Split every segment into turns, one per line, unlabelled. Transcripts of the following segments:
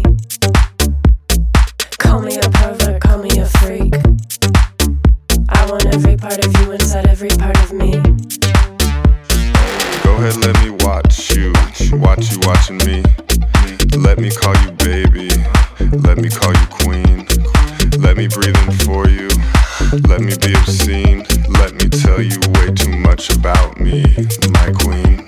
Call me a pervert, call me a freak. I want every part of you inside every part of me.
Go ahead, let me watch you watching me. Let me call you baby, let me call you queen. Let me breathe in for you, let me be obscene. Let me tell you way too much about me, my queen.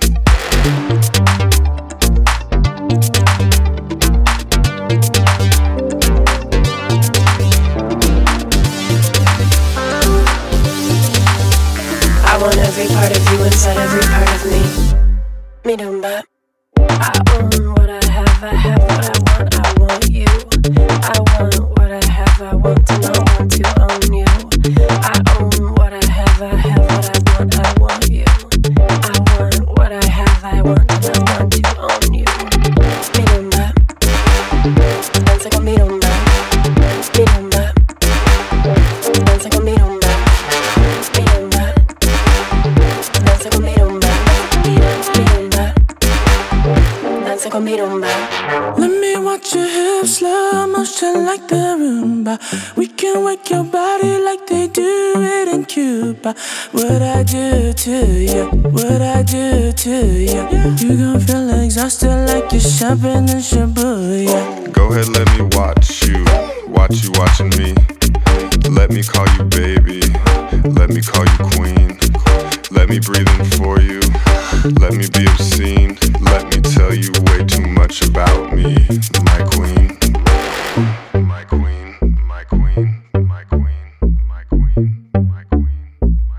I want every part of you inside every part of me. Me don't bop. I own what I have what I want you. I want what I have, I want to not want to own you. I own what I have what I want you. I want what I have, I want to not want to own you. Me don't bop. Dance like a me don't bop. Me don't bop. Dance like a me don't bop. Me don't bop. Dance like a me don't bop. Me don't bop. Dance like a me don't bop.
Let me watch your hips, slow motion like the Roomba. We can wake your body like they do it in Cuba. What I do to you, what I do to you. You gon' feel exhausted like you're shopping in Shibuya.
Go ahead, let me watch you watching me. Let me call you baby, let me call you queen. Let me breathe in for you, let me be obscene. Let me tell you way too much about me, my queen. My queen, my queen, my queen, my queen, my queen, my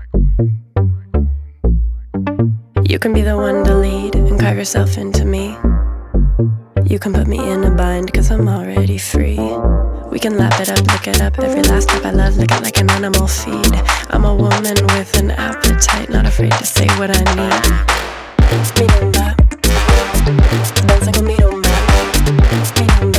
queen.
You can be the one to lead and carve yourself into me. You can put me in a bind, cause I'm already free. We can lap it up, lick it up. Every last step I love, lick it like an animal feed. I'm a woman with an appetite, not afraid to say what I need. Me don't bop. Dance like a me don't bop. Me don't bop.